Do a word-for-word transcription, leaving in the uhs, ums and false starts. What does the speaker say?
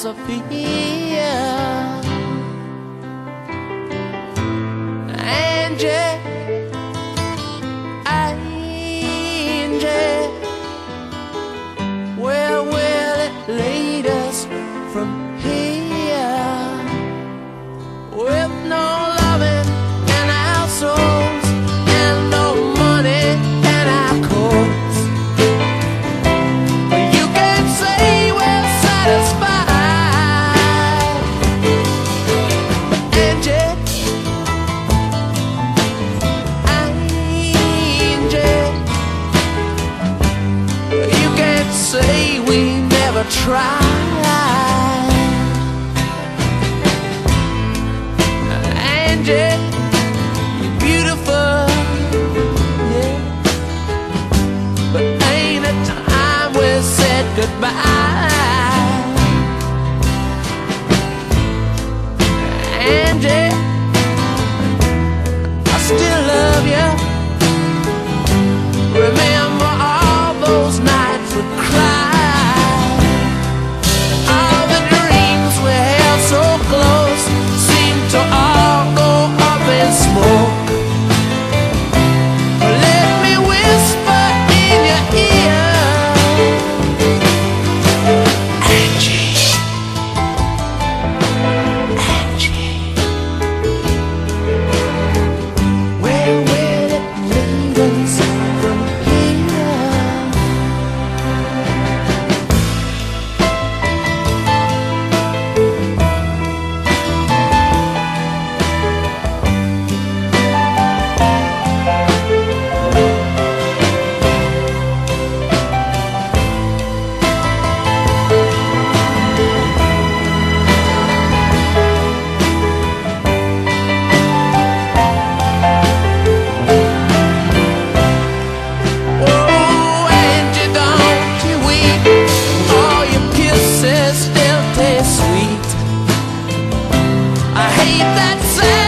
philosophy. Angie, Angie, where will it lead us from here? With no loving in our souls and no money in our coats, you can't say we're satisfied. Angie, Angie, you can't say we never tried. Angie, you're beautiful, yeah, but ain't it time we said goodbye? Angie, I still love you. Remember all those nights we cried, all the dreams we held so close seemed to all go up in smoke. Let me whisper in your ear, Angie, Angie, where will it lead us from here? Oh, Angie, don't you weep, all your kisses still taste sweet. I hate that sad